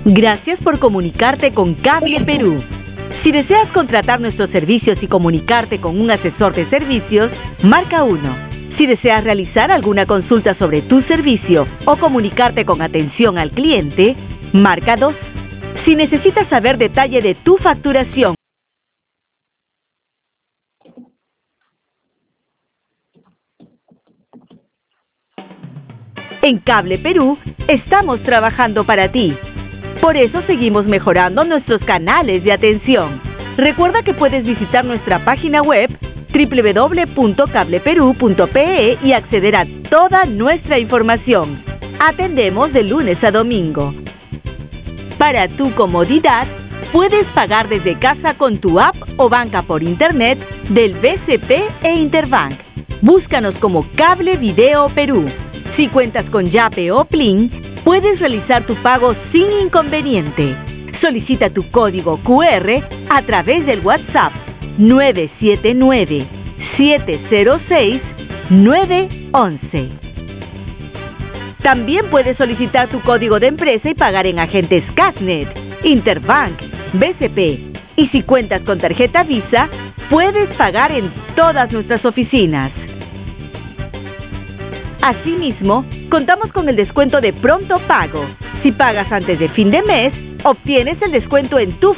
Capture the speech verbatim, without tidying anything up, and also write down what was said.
Gracias por comunicarte con Cable Perú. Si deseas contratar nuestros servicios y comunicarte con un asesor de servicios, marca uno. Si deseas realizar alguna consulta sobre tu servicio o comunicarte con atención al cliente, marca dos. Si necesitas saber detalle de tu facturación, en Cable Perú estamos trabajando para ti. Por eso seguimos mejorando nuestros canales de atención. Recuerda que puedes visitar nuestra página web doble u doble u doble u punto cable perú punto pe e y acceder a toda nuestra información. Atendemos de lunes a domingo. Para tu comodidad, puedes pagar desde casa con tu app o banca por internet del B C P e Interbank. Búscanos como Cable Video Perú. Si cuentas con Yape o Plin, puedes realizar tu pago sin inconveniente. Solicita tu código cu erre a través del WhatsApp nueve siete nueve, siete cero seis, nueve once. También puedes solicitar tu código de empresa y pagar en agentes Casnet, Interbank, B C P. Y si cuentas con tarjeta Visa, puedes pagar en todas nuestras oficinas. Asimismo, contamos con el descuento de pronto pago. Si pagas antes de fin de mes, obtienes el descuento en tu